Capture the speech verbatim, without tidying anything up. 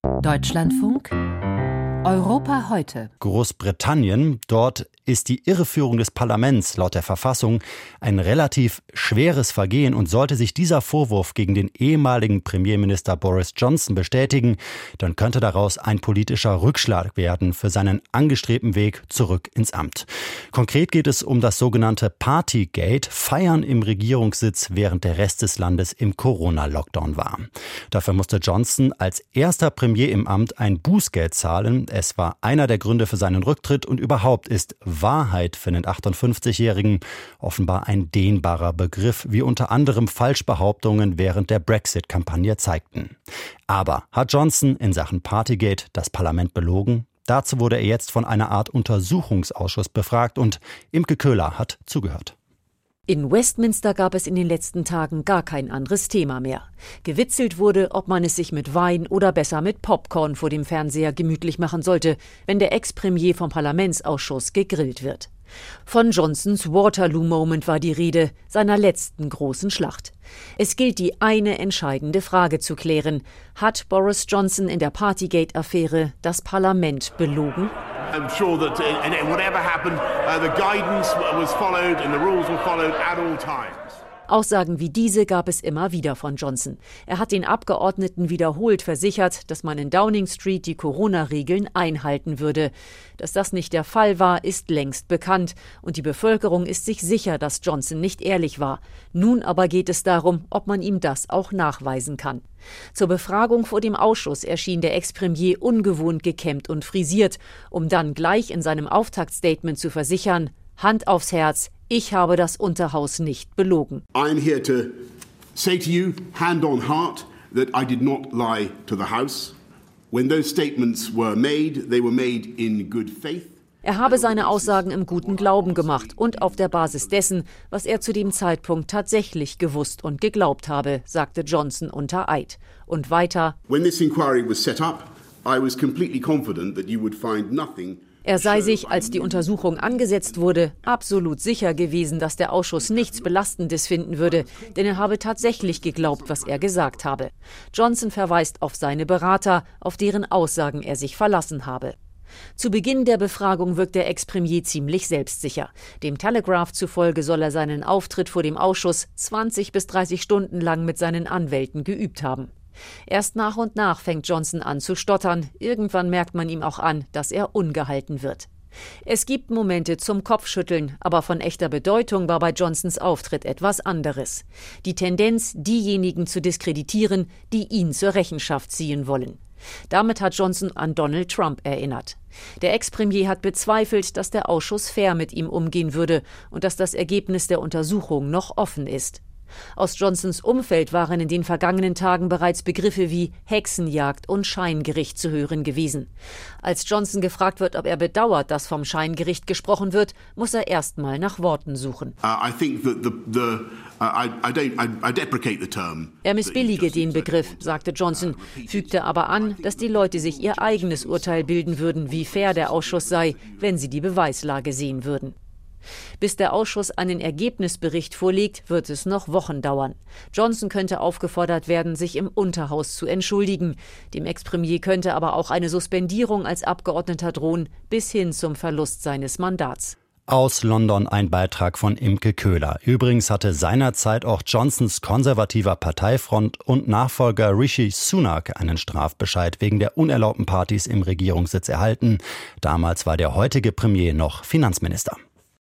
Deutschlandfunk Europa heute. Großbritannien, dort ist die Irreführung des Parlaments laut der Verfassung ein relativ schweres Vergehen, und sollte sich dieser Vorwurf gegen den ehemaligen Premierminister Boris Johnson bestätigen, dann könnte daraus ein politischer Rückschlag werden für seinen angestrebten Weg zurück ins Amt. Konkret geht es um das sogenannte Partygate, Feiern im Regierungssitz, während der Rest des Landes im Corona-Lockdown war. Dafür musste Johnson als erster Premier im Amt ein Bußgeld zahlen. Es war einer der Gründe für seinen Rücktritt, und überhaupt ist Wahrheit für den achtundfünfzigjährigen offenbar ein dehnbarer Begriff, wie unter anderem Falschbehauptungen während der Brexit-Kampagne zeigten. Aber hat Johnson in Sachen Partygate das Parlament belogen? Dazu wurde er jetzt von einer Art Untersuchungsausschuss befragt, und Imke Köhler hat zugehört. In Westminster gab es in den letzten Tagen gar kein anderes Thema mehr. Gewitzelt wurde, ob man es sich mit Wein oder besser mit Popcorn vor dem Fernseher gemütlich machen sollte, wenn der Ex-Premier vom Parlamentsausschuss gegrillt wird. Von Johnsons Waterloo-Moment war die Rede, seiner letzten großen Schlacht. Es gilt, die eine entscheidende Frage zu klären: Hat Boris Johnson in der Partygate-Affäre das Parlament belogen? I'm sure that in whatever happened, uh, the guidance was followed and the rules were followed at all times. Aussagen wie diese gab es immer wieder von Johnson. Er hat den Abgeordneten wiederholt versichert, dass man in Downing Street die Corona-Regeln einhalten würde. Dass das nicht der Fall war, ist längst bekannt, und die Bevölkerung ist sich sicher, dass Johnson nicht ehrlich war. Nun aber geht es darum, ob man ihm das auch nachweisen kann. Zur Befragung vor dem Ausschuss erschien der Ex-Premier ungewohnt gekämmt und frisiert, um dann gleich in seinem Auftaktstatement zu versichern: Hand aufs Herz, ich habe das Unterhaus nicht belogen. I'm here to say to you, hand on heart, that I did not lie to the House. When those statements were made, they were made in good faith. Er habe seine Aussagen im guten Glauben gemacht und auf der Basis dessen, was er zu dem Zeitpunkt tatsächlich gewusst und geglaubt habe, sagte Johnson unter Eid. Und weiter: When this inquiry was set up, I was completely confident that you would find nothing. Er sei sich, als die Untersuchung angesetzt wurde, absolut sicher gewesen, dass der Ausschuss nichts Belastendes finden würde, denn er habe tatsächlich geglaubt, was er gesagt habe. Johnson verweist auf seine Berater, auf deren Aussagen er sich verlassen habe. Zu Beginn der Befragung wirkt der Ex-Premier ziemlich selbstsicher. Dem Telegraph zufolge soll er seinen Auftritt vor dem Ausschuss zwanzig bis dreißig Stunden lang mit seinen Anwälten geübt haben. Erst nach und nach fängt Johnson an zu stottern. Irgendwann merkt man ihm auch an, dass er ungehalten wird. Es gibt Momente zum Kopfschütteln, aber von echter Bedeutung war bei Johnsons Auftritt etwas anderes. Die Tendenz, diejenigen zu diskreditieren, die ihn zur Rechenschaft ziehen wollen. Damit hat Johnson an Donald Trump erinnert. Der Ex-Premier hat bezweifelt, dass der Ausschuss fair mit ihm umgehen würde und dass das Ergebnis der Untersuchung noch offen ist. Aus Johnsons Umfeld waren in den vergangenen Tagen bereits Begriffe wie Hexenjagd und Scheingericht zu hören gewesen. Als Johnson gefragt wird, ob er bedauert, dass vom Scheingericht gesprochen wird, muss er erst mal nach Worten suchen. Er missbillige den Begriff, sagte Johnson, fügte aber an, dass die Leute sich ihr eigenes Urteil bilden würden, wie fair der Ausschuss sei, wenn sie die Beweislage sehen würden. Bis der Ausschuss einen Ergebnisbericht vorlegt, wird es noch Wochen dauern. Johnson könnte aufgefordert werden, sich im Unterhaus zu entschuldigen. Dem Ex-Premier könnte aber auch eine Suspendierung als Abgeordneter drohen, bis hin zum Verlust seines Mandats. Aus London ein Beitrag von Imke Köhler. Übrigens hatte seinerzeit auch Johnsons konservativer Parteifront und Nachfolger Rishi Sunak einen Strafbescheid wegen der unerlaubten Partys im Regierungssitz erhalten. Damals war der heutige Premier noch Finanzminister.